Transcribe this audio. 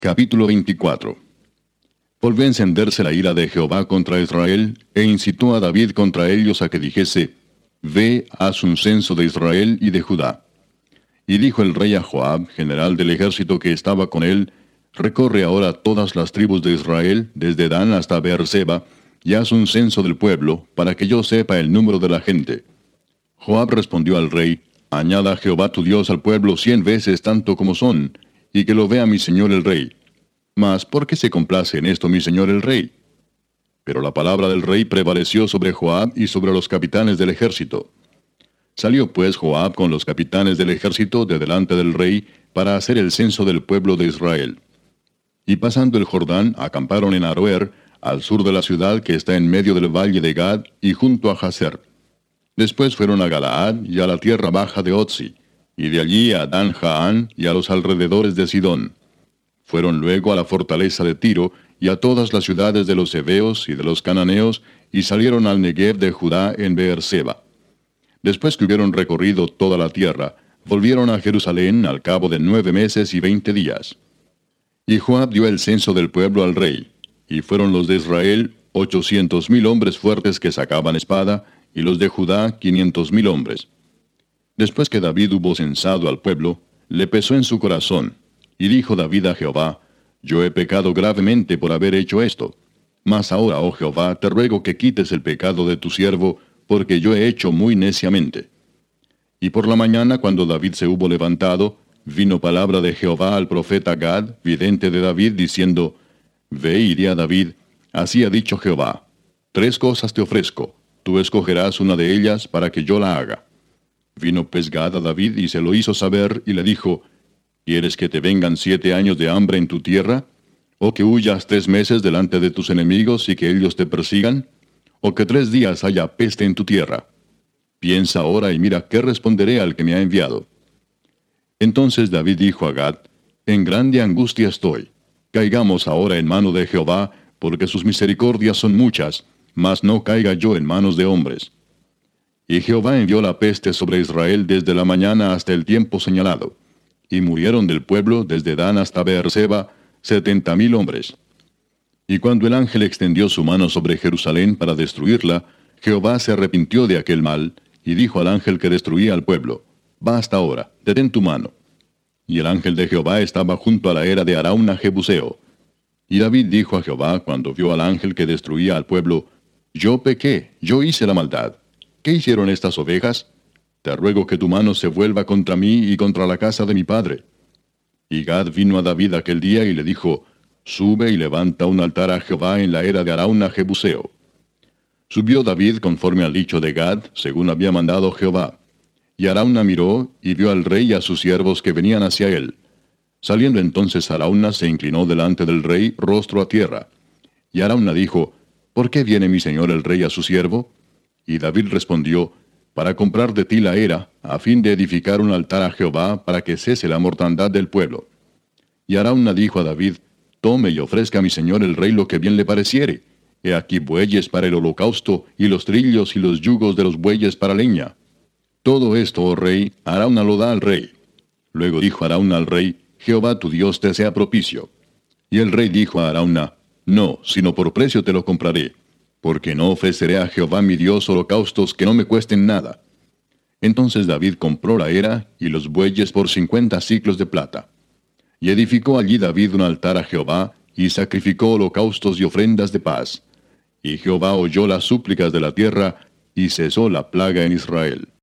Capítulo 24. Volvió a encenderse la ira de Jehová contra Israel, e incitó a David contra ellos a que dijese: Ve, haz un censo de Israel y de Judá. Y dijo el rey a Joab, general del ejército que estaba con él: Recorre ahora todas las tribus de Israel, desde Dan hasta Beerseba, y haz un censo del pueblo, para que yo sepa el número de la gente. Joab respondió al rey: Añada Jehová tu Dios al pueblo 100 veces tanto como son, y que lo vea mi señor el rey. Mas, ¿por qué se complace en esto mi señor el rey? Pero la palabra del rey prevaleció sobre Joab y sobre los capitanes del ejército. Salió pues Joab con los capitanes del ejército de delante del rey para hacer el censo del pueblo de Israel. Y pasando el Jordán, acamparon en Aroer, al sur de la ciudad que está en medio del valle de Gad y junto a Jazer. Después fueron a Galaad y a la tierra baja de Otzi, y de allí a Dan Jaán y a los alrededores de Sidón. Fueron luego a la fortaleza de Tiro y a todas las ciudades de los heveos y de los cananeos, y salieron al Negev de Judá en Beerseba. Después que hubieron recorrido toda la tierra, volvieron a Jerusalén al cabo de 9 meses y 20 días. Y Joab dio el censo del pueblo al rey, y fueron los de Israel 800,000 hombres fuertes que sacaban espada, y los de Judá 500,000 hombres. Después que David hubo censado al pueblo, le pesó en su corazón, y dijo David a Jehová: Yo he pecado gravemente por haber hecho esto. Mas ahora, oh Jehová, te ruego que quites el pecado de tu siervo, porque yo he hecho muy neciamente. Y por la mañana, cuando David se hubo levantado, vino palabra de Jehová al profeta Gad, vidente de David, diciendo: Ve y di a David: Así ha dicho Jehová: 3 cosas te ofrezco, tú escogerás una de ellas para que yo la haga. Vino pues Gad a David y se lo hizo saber, y le dijo: ¿Quieres que te vengan 7 años de hambre en tu tierra? ¿O que huyas 3 meses delante de tus enemigos y que ellos te persigan? ¿O que 3 días haya peste en tu tierra? Piensa ahora y mira qué responderé al que me ha enviado. Entonces David dijo a Gad: En grande angustia estoy. Caigamos ahora en mano de Jehová, porque sus misericordias son muchas, mas no caiga yo en manos de hombres. Y Jehová envió la peste sobre Israel desde la mañana hasta el tiempo señalado. Y murieron del pueblo desde Dan hasta Beerseba 70,000 hombres. Y cuando el ángel extendió su mano sobre Jerusalén para destruirla, Jehová se arrepintió de aquel mal, y dijo al ángel que destruía al pueblo: Basta ahora, detén tu mano. Y el ángel de Jehová estaba junto a la era de Arauna Jebuseo. Y David dijo a Jehová cuando vio al ángel que destruía al pueblo: Yo pequé, yo hice la maldad. ¿Qué hicieron estas ovejas? Te ruego que tu mano se vuelva contra mí y contra la casa de mi padre. Y Gad vino a David aquel día y le dijo: Sube y levanta un altar a Jehová en la era de Arauna Jebuseo. Subió David conforme al dicho de Gad, según había mandado Jehová. Y Arauna miró y vio al rey y a sus siervos que venían hacia él. Saliendo entonces Arauna se inclinó delante del rey, rostro a tierra. Y Arauna dijo: ¿Por qué viene mi señor el rey a su siervo? Y David respondió: Para comprar de ti la era, a fin de edificar un altar a Jehová, para que cese la mortandad del pueblo. Y Arauna dijo a David: Tome y ofrezca a mi señor el rey lo que bien le pareciere. He aquí bueyes para el holocausto, y los trillos y los yugos de los bueyes para leña. Todo esto, oh rey, Arauna lo da al rey. Luego dijo Arauna al rey: Jehová tu Dios te sea propicio. Y el rey dijo a Arauna: No, sino por precio te lo compraré, porque no ofreceré a Jehová mi Dios holocaustos que no me cuesten nada. Entonces David compró la era y los bueyes por 50 siclos de plata. Y edificó allí David un altar a Jehová, y sacrificó holocaustos y ofrendas de paz. Y Jehová oyó las súplicas de la tierra, y cesó la plaga en Israel.